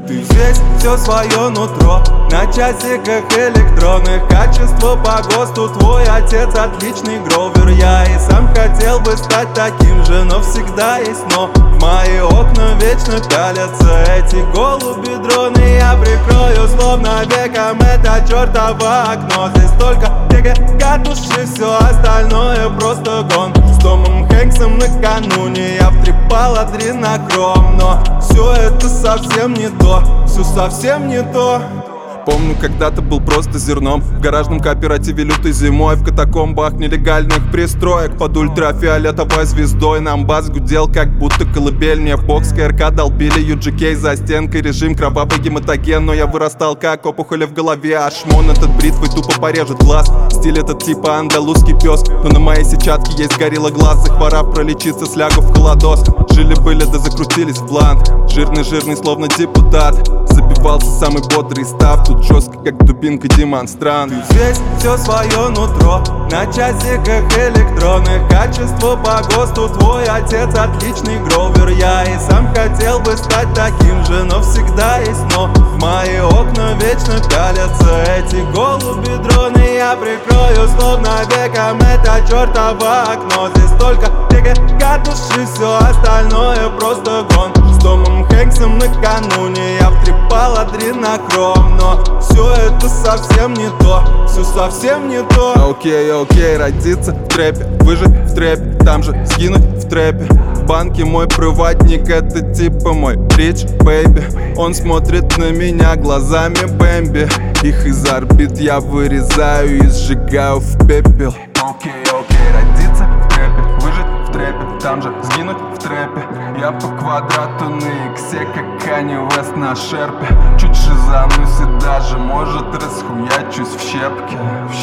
Ты здесь все свое нутро, на часиках электронных. Качество по ГОСТу, твой отец отличный гровер. Я и сам хотел бы стать таким же, но всегда есть но. В мои окна вечно пялятся эти голуби-дроны. Я прикрою словно веком это чертово окно. Здесь только катушки, все остальное просто гон. С Томом Хэнксом накануне я втрепал адренохром. Но все это совсем не то, все совсем не то. Помню, когда-то был просто зерном в гаражном кооперативе лютой зимой, в катакомбах нелегальных пристроек под ультрафиолетовой звездой. Нам бас гудел, как будто колыбель. Мне в бокс КРК долбили UGK за стенкой. Режим кровавый гематоген, но я вырастал как опухоль в голове. А шмон этот бритвой тупо порежет глаз. Стиль этот типа андалузский пес, но на моей сетчатке есть горилла глаз. Захворав пролечиться, слягу в холодос. Жили-были да закрутились в блант. Жирный словно депутат. Забивался самый бодрый став. Тут жестко, как дубинка демонстрант. Ты здесь все свое нутро, на часиках электронных. Качество по ГОСТу, твой отец отличный гровер. Я и сам хотел бы стать таким же, но всегда есть но. В мои окна вечно пялятся эти голуби-дроны. Я прикрою словно веком это чертово окно. Здесь только катушки, все остальное просто гон. С Томом Хэнксом накануне я втрепал адренохром. Но все это совсем не то, все совсем не то. Окей, родиться в трэпе, выжить в трэпе, там же сгинуть в трэпе. В банке мой проводник, это типа мой рич бэйби. Он смотрит на меня глазами Бэмби. Их из орбит я вырезаю и сжигаю в пепел. Окей, родиться в трэпе, выжить в трэпе, там же сгинуть в трэпе. Я по квадрату на иксе, как Канье Уэст на шерпе. Чуть шизанусь и даже, может, расхуячусь в щепке.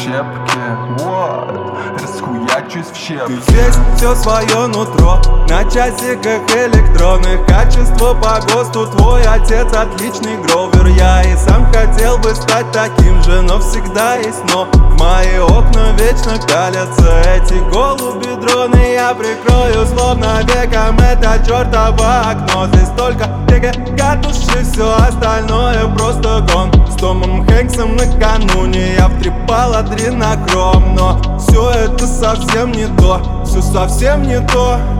Расхуячусь в щепке. Ты здесь все свое нутро, на часиках электронных. Качество по ГОСТу, твой отец отличный гровер. Я и сам хотел бы стать таким же, но всегда есть но. В мои окна вечно пялятся эти голуби-дроны. Я прикрою словно веком это чертово окно. Здесь только катушки, все остальное просто гон. С Томом Хэнксом накануне я втрепал адренохром. Но все это совсем не то, все совсем не то.